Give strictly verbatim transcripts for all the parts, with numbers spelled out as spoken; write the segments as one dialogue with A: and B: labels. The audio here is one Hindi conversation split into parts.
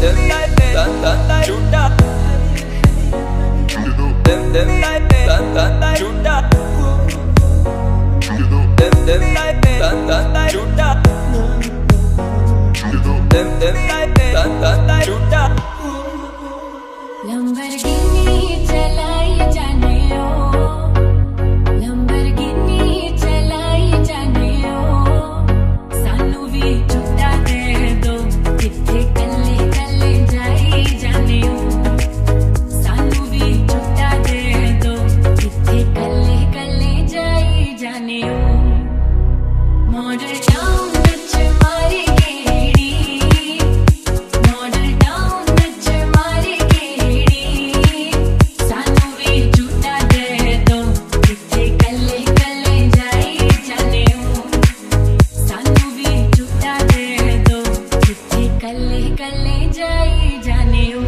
A: Lamborghini चलाई जाने ओ, Lamborghini चलाई जाने ओ, सानू भी छुट्टा दे दो, किथे कल्ले कल्ले जाई जाने ओ, सानू भी छुट्टा दे दो, किथे कल्ले कल्ले जाई जाने ओ, मॉडल टाउन विच मारी गेड़ी, मॉडल टाउन विच मारी गेड़ी, सानू भी छुट्टा दे दो, किथे कल्ले कल्ले जाई जाने ओ, सानू भी छुट्टा दे दो, किथे कल्ले कल्ले जाई जाने ओ,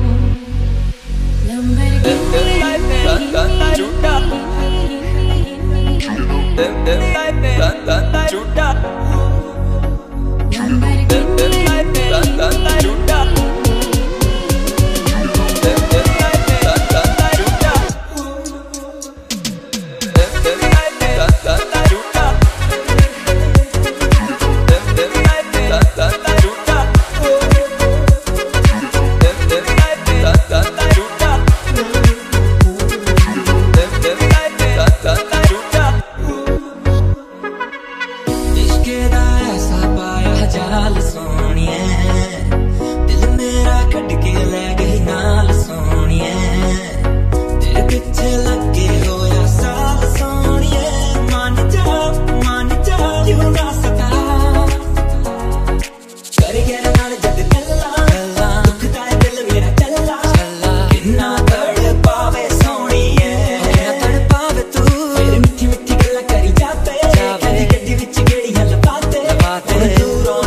A: जाल सोनिए दिल मेरा कट के ले गई नाल सोनिए तेरे पीछे लगे होया साल सोनिए मान जा मान जा क्यों ना सता कर गया नाल जद गल्ला दुखदा है दिल मेरा चला किन्ना तड़ पावे सोनिए किन्ना तड़ पावे तू फिर मिठी मिठी गल्ला करी जाते कदी गड्डी विच गेड़ियां लपाते दूरों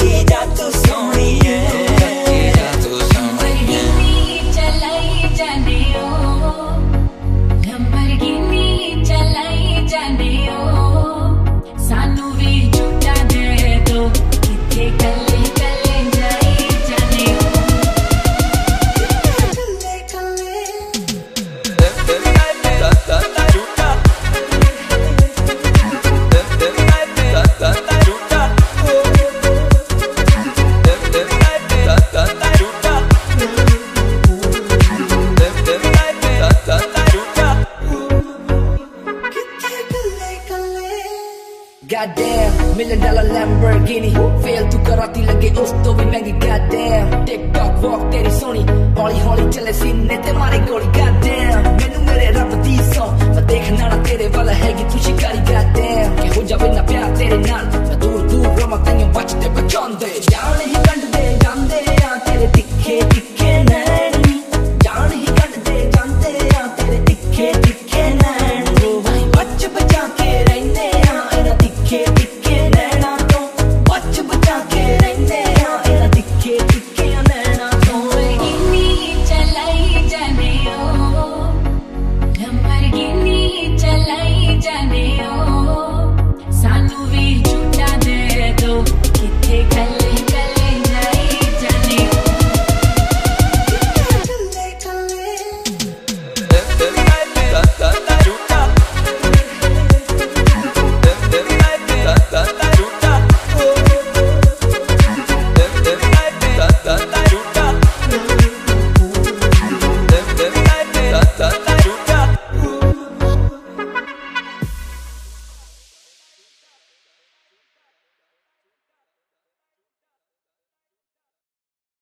A: Goddamn, million dollar Lamborghini Fail to karati lage us to bhi महंगी Goddamn, TikTok walk teri soni Holi holi chale सीने ते मारे गोली